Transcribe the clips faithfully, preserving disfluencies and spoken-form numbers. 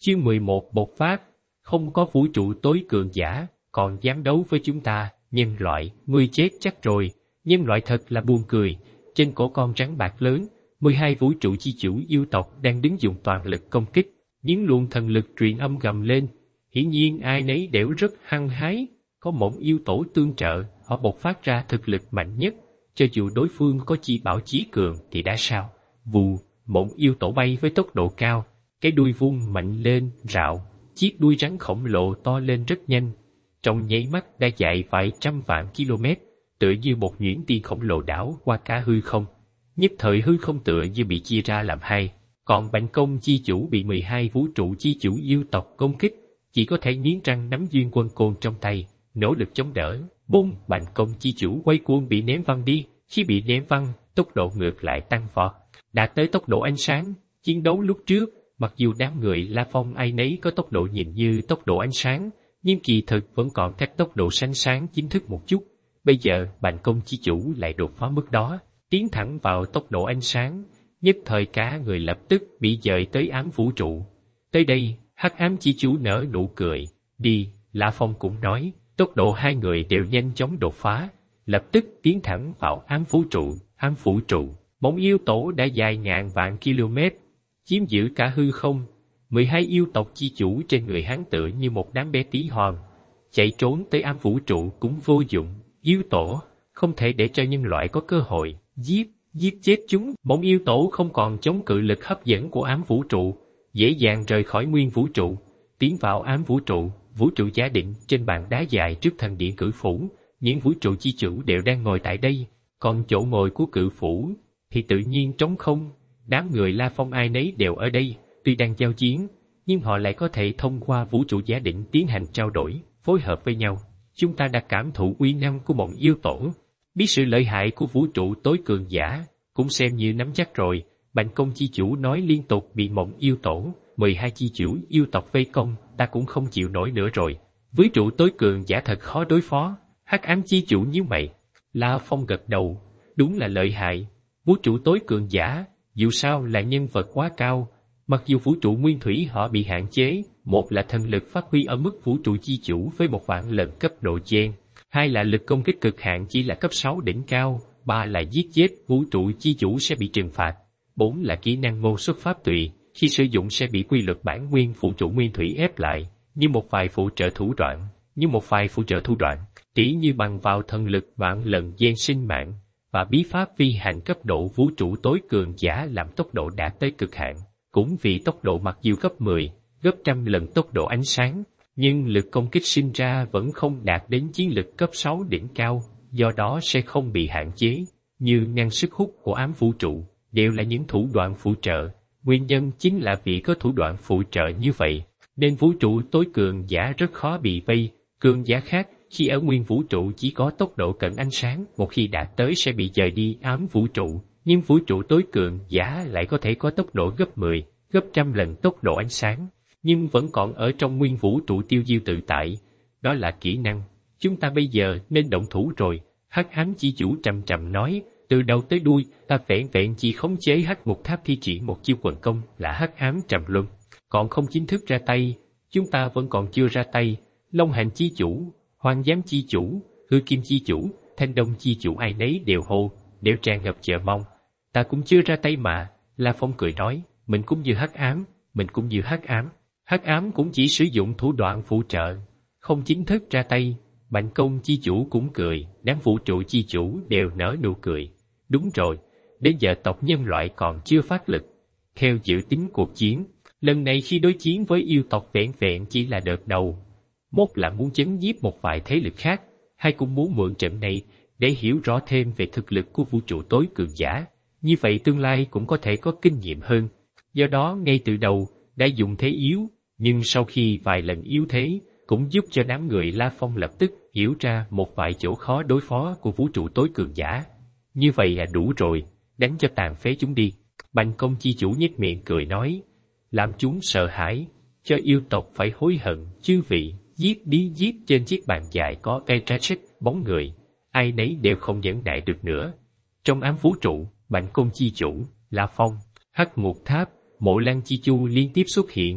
Chương mười một bộc phát, không có vũ trụ tối cường giả, còn dám đấu với chúng ta, nhân loại, ngươi chết chắc rồi, nhân loại thật là buồn cười. Trên cổ con rắn bạc lớn, mười hai vũ trụ chi chủ yêu tộc đang đứng dùng toàn lực công kích, những luồng thần lực truyền âm gầm lên. Hiển nhiên ai nấy đều rất hăng hái, có Mộng yêu tổ tương trợ, họ bộc phát ra thực lực mạnh nhất, cho dù đối phương có chi bảo chí cường thì đã sao. Vù, Mộng yêu tổ bay với tốc độ cao, cái đuôi vung mạnh lên, rạo, chiếc đuôi rắn khổng lồ to lên rất nhanh, trong nháy mắt đã chạy vài trăm vạn km, tựa như một nhuyễn tiên khổng lồ đảo qua cả hư không. Nhất thời hư không tựa như bị chia ra làm hai, còn Bành Công chi chủ bị mười hai vũ trụ chi chủ yêu tộc công kích, chỉ có thể nghiến răng nắm duyên quân côn trong tay, nỗ lực chống đỡ. Bùng, Bành Công chi chủ quay cuồng bị ném văng đi, khi bị ném văng, tốc độ ngược lại tăng vọt, đạt tới tốc độ ánh sáng. Chiến đấu lúc trước, mặc dù đám người La Phong ai nấy có tốc độ nhìn như tốc độ ánh sáng, nhưng kỳ thực vẫn còn cách tốc độ sánh sáng chính thức một chút. Bây giờ Bành Công chi chủ lại đột phá mức đó, tiến thẳng vào tốc độ ánh sáng, nhất thời cả người lập tức bị dời tới ám vũ trụ. Tới đây, Hắc Ám chi chủ nở nụ cười, đi, La Phong cũng nói, tốc độ hai người đều nhanh chóng đột phá, lập tức tiến thẳng vào ám vũ trụ. Ám vũ trụ, Mộng yêu tổ đã dài ngàn vạn km, chiếm giữ cả hư không. Mười hai yêu tộc chi chủ trên người hắn tựa như một đám bé tí hon, chạy trốn tới ám vũ trụ cũng vô dụng. Yêu tổ, không thể để cho nhân loại có cơ hội, giết, giết chết chúng. Mộng yêu tổ không còn chống cự lực hấp dẫn của ám vũ trụ, dễ dàng rời khỏi nguyên vũ trụ, tiến vào ám vũ trụ. Vũ trụ giả định trên bàn đá dài trước thần điện cử phủ, những vũ trụ chi chủ đều đang ngồi tại đây, còn chỗ ngồi của cự phủ thì tự nhiên trống không. Đám người La Phong ai nấy đều ở đây, tuy đang giao chiến, nhưng họ lại có thể thông qua vũ trụ giả định tiến hành trao đổi, phối hợp với nhau. Chúng ta đã cảm thụ uy năng của Mộng yêu tổ, biết sự lợi hại của vũ trụ tối cường giả, cũng xem như nắm chắc rồi. Bành Công chi chủ nói liên tục bị Mộng yêu tổ, mười hai chi chủ yêu tộc vây công, ta cũng không chịu nổi nữa rồi. Vũ trụ tối cường giả thật khó đối phó. Hắc Ám chi chủ nhíu mày. La Phong gật đầu, đúng là lợi hại. Vũ trụ tối cường giả, dù sao là nhân vật quá cao, mặc dù vũ trụ nguyên thủy họ bị hạn chế, một là thần lực phát huy ở mức vũ trụ chi chủ với một vạn lần cấp độ gen, hai là lực công kích cực hạn chỉ là cấp sáu đỉnh cao, ba là giết chết vũ trụ chi chủ sẽ bị trừng phạt, bốn là kỹ năng ngô xuất pháp tùy, khi sử dụng sẽ bị quy luật bản nguyên vũ trụ nguyên thủy ép lại, như một vài phụ trợ thủ đoạn, như một vài phụ trợ thủ đoạn, tỉ như bằng vào thần lực vạn lần gen sinh mạng, và bí pháp phi hành cấp độ vũ trụ tối cường giả làm tốc độ đạt tới cực hạn, cũng vì tốc độ mặc dù gấp mười, gấp trăm lần tốc độ ánh sáng, nhưng lực công kích sinh ra vẫn không đạt đến chiến lực cấp sáu đỉnh cao, do đó sẽ không bị hạn chế, như năng sức hút của ám vũ trụ, đều là những thủ đoạn phụ trợ. Nguyên nhân chính là vì có thủ đoạn phụ trợ như vậy, nên vũ trụ tối cường giả rất khó bị vây. Cường giả khác khi ở nguyên vũ trụ chỉ có tốc độ cận ánh sáng, một khi đạt tới sẽ bị dời đi ám vũ trụ, nhưng vũ trụ tối cường giả lại có thể có tốc độ gấp mười, gấp trăm lần tốc độ ánh sáng, nhưng vẫn còn ở trong nguyên vũ trụ tiêu diêu tự tại. Đó là kỹ năng. Chúng ta bây giờ nên động thủ rồi. Hắc Ám chi chủ trầm trầm nói, từ đầu tới đuôi ta vẹn vẹn chỉ khống chế Hắc Ngục Tháp thi triển một chiêu quần công là Hắc Ám Trầm Luân, còn không chính thức ra tay. Chúng ta vẫn còn chưa ra tay. Long Hành chi chủ, Hoang Giám chi chủ, Hư Kim chi chủ, Thanh Đông chi chủ ai nấy đều hô, đều tràn ngập chờ mong. Ta cũng chưa ra tay mà. La Phong cười nói, mình cũng như Hắc Ám, mình cũng như Hắc Ám. Hắc Ám cũng chỉ sử dụng thủ đoạn phụ trợ, không chính thức ra tay. Bành Công chi chủ cũng cười, đám vũ trụ chi chủ đều nở nụ cười. Đúng rồi, đến giờ tộc nhân loại còn chưa phát lực. Theo dự tính cuộc chiến, lần này khi đối chiến với yêu tộc vẹn vẹn chỉ là đợt đầu. Một là muốn chấn nhiếp một vài thế lực khác, hai cũng muốn mượn trận này để hiểu rõ thêm về thực lực của vũ trụ tối cường giả. Như vậy tương lai cũng có thể có kinh nghiệm hơn. Do đó ngay từ đầu đã dùng thế yếu, nhưng sau khi vài lần yếu thế, cũng giúp cho đám người La Phong lập tức hiểu ra một vài chỗ khó đối phó của vũ trụ tối cường giả. Như vậy là đủ rồi, đánh cho tàn phế chúng đi. Bành Công chi chủ nhếch miệng cười nói, làm chúng sợ hãi, cho yêu tộc phải hối hận. Chư vị, giết đi giết. Trên chiếc bàn dài có Petrachik, bóng người, ai nấy đều không dẫn đại được nữa. Trong ám vũ trụ, Bành Công chi chủ, La Phong, Hắc Ngục Tháp, Mộ Lăng chi chu liên tiếp xuất hiện.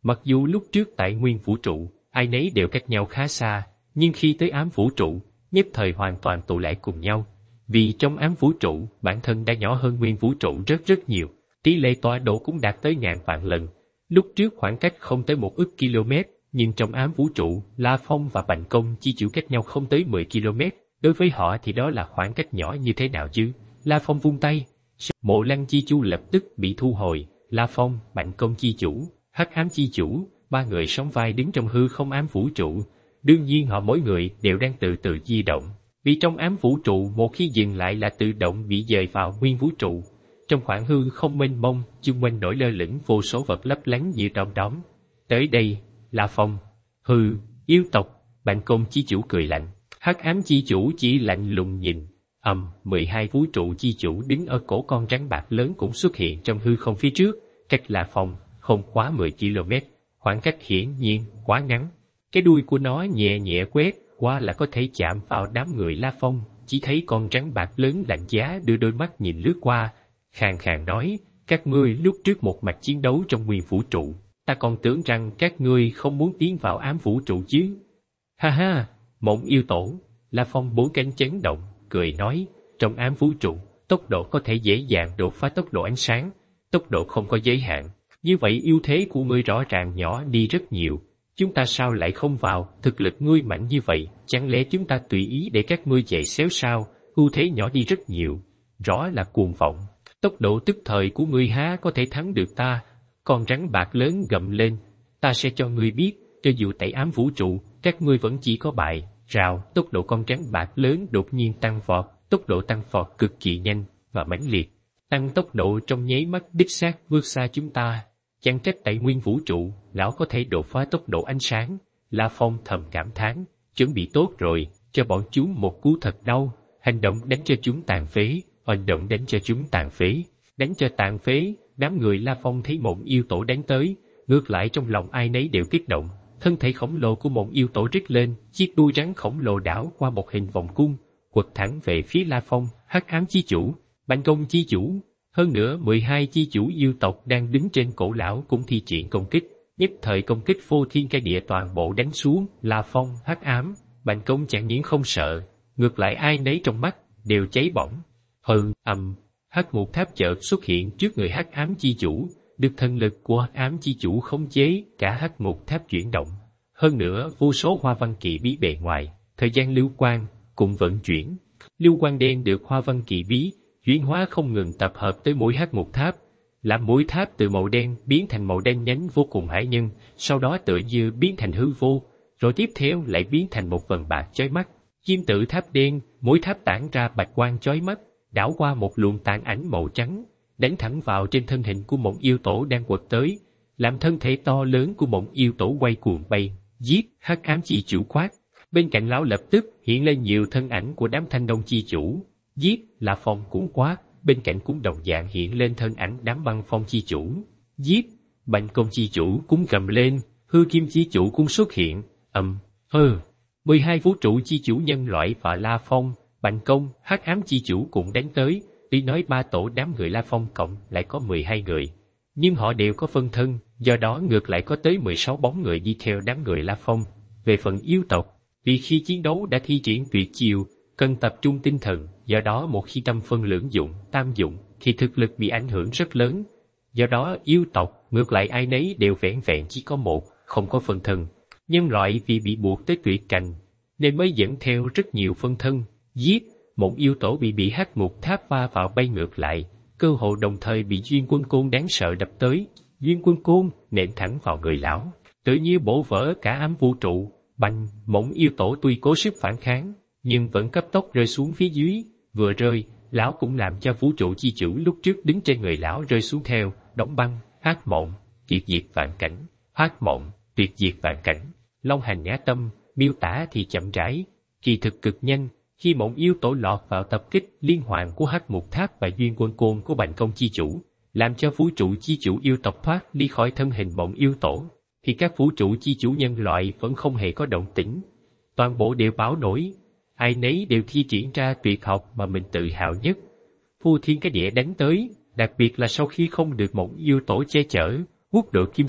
Mặc dù lúc trước tại nguyên vũ trụ, ai nấy đều cách nhau khá xa, nhưng khi tới ám vũ trụ, nhất thời hoàn toàn tụ lại cùng nhau. Vì trong ám vũ trụ, bản thân đã nhỏ hơn nguyên vũ trụ rất rất nhiều, tỷ lệ tọa độ cũng đạt tới ngàn vạn lần. Lúc trước khoảng cách không tới một ức km, nhưng trong ám vũ trụ, La Phong và Bành Công chi chịu cách nhau không tới mười ki lô mét. Đối với họ thì đó là khoảng cách nhỏ như thế nào chứ? La Phong vung tay, Mộ Lăng chi chu lập tức bị thu hồi. La Phong, Bành Công chi chủ, Hắc Ám chi chủ, ba người sóng vai đứng trong hư không ám vũ trụ. Đương nhiên họ mỗi người đều đang từ từ di động. Vì trong ám vũ trụ một khi dừng lại là tự động bị dời vào nguyên vũ trụ. Trong khoảng hư không mênh mông, chung quanh nổi lơ lửng vô số vật lấp lánh như đom đóm. Tới đây, La Phong, hư, yêu tộc, Bành Công chi chủ cười lạnh. Hắc Ám chi chủ chỉ lạnh lùng nhìn. Ầm, mười hai vũ trụ chi chủ đứng ở cổ con rắn bạc lớn cũng xuất hiện trong hư không phía trước, cách La Phong không quá mười ki lô mét, khoảng cách hiển nhiên quá ngắn. Cái đuôi của nó nhẹ nhẹ quét qua là có thể chạm vào đám người La Phong. Chỉ thấy con rắn bạc lớn lạnh giá đưa đôi mắt nhìn lướt qua, khàn khàn nói: các ngươi lúc trước một mạch chiến đấu trong nguyên vũ trụ, ta còn tưởng rằng các ngươi không muốn tiến vào ám vũ trụ chứ. Ha ha, Mộng yêu tổ. La Phong bốn cánh chấn động, cười nói: trong ám vũ trụ, tốc độ có thể dễ dàng đột phá tốc độ ánh sáng, tốc độ không có giới hạn. Như vậy ưu thế của ngươi rõ ràng nhỏ đi rất nhiều. Chúng ta sao lại không vào? Thực lực ngươi mạnh như vậy, chẳng lẽ chúng ta tùy ý để các ngươi chạy xéo sao? Ưu thế nhỏ đi rất nhiều, rõ là cuồng vọng. Tốc độ tức thời của ngươi há có thể thắng được ta? Con rắn bạc lớn gầm lên: ta sẽ cho ngươi biết, cho dù tại ám vũ trụ, các ngươi vẫn chỉ có bại. Rào, tốc độ con rắn bạc lớn đột nhiên tăng vọt, tốc độ tăng vọt cực kỳ nhanh và mãnh liệt. Tăng tốc độ trong nháy mắt đích xác vượt xa chúng ta. Chẳng trách tại nguyên vũ trụ, lão có thể đột phá tốc độ ánh sáng. La Phong thầm cảm thán, chuẩn bị tốt rồi, cho bọn chúng một cú thật đau. Hành động đánh cho chúng tàn phế, hành động đánh cho chúng tàn phế, đánh cho tàn phế. Đám người La Phong thấy Mộng yêu tổ đánh tới, ngược lại trong lòng ai nấy đều kích động. Thân thể khổng lồ của Mộng yêu tổ rít lên, chiếc đuôi rắn khổng lồ đảo qua một hình vòng cung, quật thẳng về phía La Phong. Hắc Ám chi chủ, Bành Công chi chủ, hơn nữa mười hai chi chủ yêu tộc đang đứng trên cổ lão cũng thi triển công kích, nhất thời công kích phô thiên cái địa toàn bộ đánh xuống. La Phong, Hắc Ám, Bành Công chẳng những không sợ, ngược lại ai nấy trong mắt đều cháy bỏng. Hừ, ầm, Hắc Ngục Tháp chợt xuất hiện trước người Hắc Ám chi chủ, được thần lực của Hắc Ám chi chủ khống chế, cả Hắc Ngục Tháp chuyển động. Hơn nữa, vô số hoa văn kỳ bí bề ngoài, thời gian lưu quang cùng vận chuyển. Lưu quang đen được hoa văn kỳ bí chuyển hóa không ngừng tập hợp tới mỗi Hắc Ngục Tháp, làm mỗi tháp từ màu đen biến thành màu đen nhánh vô cùng hải nhân, sau đó tựa như biến thành hư vô, rồi tiếp theo lại biến thành một vầng bạc chói mắt. Kim tự tháp đen, mỗi tháp tản ra bạch quang chói mắt, đảo qua một luồng tàn ảnh màu trắng, đánh thẳng vào trên thân hình của Mộng yêu tổ đang quật tới, làm thân thể to lớn của Mộng yêu tổ quay cuồng bay. Giết! Hắc Ám chi chủ quát. Bên cạnh lão lập tức hiện lên nhiều thân ảnh của đám Thanh Đông chi chủ. Giết! La Phong cũng quát, bên cạnh cũng đồng dạng hiện lên thân ảnh đám Băng Phong chi chủ. Giết! Bành Công chi chủ cũng gầm lên, Hư Kim chi chủ cũng xuất hiện. Ầm, hơ, mười hai vũ trụ chi chủ nhân loại và La Phong, Bành Công, Hắc Ám chi chủ cũng đánh tới. Tuy nói ba tổ đám người La Phong cộng lại có mười hai người, nhưng họ đều có phân thân, do đó ngược lại có tới mười sáu bóng người đi theo đám người La Phong. Về phần yêu tộc, vì khi chiến đấu đã thi triển tuyệt chiêu, cần tập trung tinh thần, do đó một khi tâm phân lưỡng dụng, tam dụng, thì thực lực bị ảnh hưởng rất lớn. Do đó yêu tộc, ngược lại ai nấy đều vẻn vẹn chỉ có một, không có phân thân. Nhân loại vì bị buộc tới tuyệt cảnh, nên mới dẫn theo rất nhiều phân thân. Giết! Mộng yêu tổ bị bị Hắc Ngục Tháp va vào bay ngược lại, cơ hội đồng thời bị Duyên Quân Côn đáng sợ đập tới. Duyên Quân Côn nện thẳng vào người lão, tự như bổ vỡ cả ám vũ trụ. Bành! Mộng yêu tổ tuy cố sức phản kháng, nhưng vẫn cấp tốc rơi xuống phía dưới. Vừa rơi, lão cũng làm cho vũ trụ chi chủ lúc trước đứng trên người lão rơi xuống theo. Đóng băng, Hắc Mộng, tuyệt diệt vạn cảnh. Hắc Mộng, tuyệt diệt vạn cảnh. Long Hành Nhã Tâm miêu tả thì chậm rãi, kỳ thực cực nhanh. Khi Mộng yêu tổ lọt vào tập kích liên hoàn của Hắc Ngục Tháp và Duyên Quân Côn của Bành Công chi chủ, làm cho vũ trụ chi chủ yêu tộc thoát đi khỏi thân hình Mộng yêu tổ, thì các vũ trụ chi chủ nhân loại vẫn không hề có động tĩnh. Toàn bộ đều báo nổi, ai nấy đều thi triển ra tuyệt học mà mình tự hào nhất. Phô thiên cái địa đánh tới, đặc biệt là sau khi không được Mộng yêu tổ che chở, quốc độ kim sắc,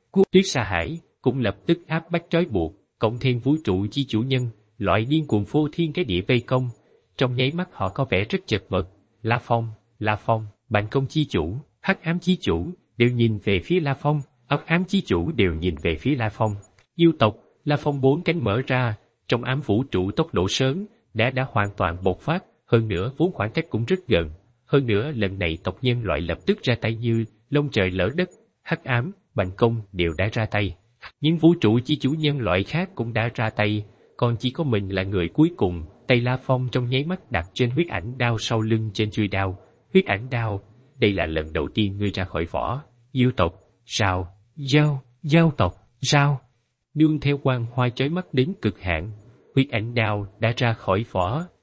của Tuyết Sa Hải cũng lập tức áp bách trói buộc, cộng thêm vũ trụ chi chủ nhân, loại điên cuồng phô thiên cái địa vây công. Trong nháy mắt họ có vẻ rất chật vật. La Phong, La Phong, Bành Công chi chủ, Hắc Ám chi chủ đều nhìn về phía La Phong, Hắc Ám chi chủ đều nhìn về phía La Phong. Yêu tộc, La Phong bốn cánh mở ra, trong ám vũ trụ tốc độ sớm đã đã hoàn toàn bộc phát, hơn nữa vốn khoảng cách cũng rất gần. Hơn nữa lần này tộc nhân loại lập tức ra tay như lông trời lỡ đất, Hắc Ám, Bành Công đều đã ra tay. Những vũ trụ chi chủ nhân loại khác cũng đã ra tay, còn chỉ có mình là người cuối cùng. Tay La Phong trong nháy mắt đặt trên huyết ảnh đao sau lưng trên chuôi đao. Huyết ảnh đao, đây là lần đầu tiên ngươi ra khỏi vỏ. Yêu tộc, sao? Giao, giao tộc, sao? Nương theo quang hoa chói mắt đến cực hạn, huyết ảnh đao đã ra khỏi vỏ.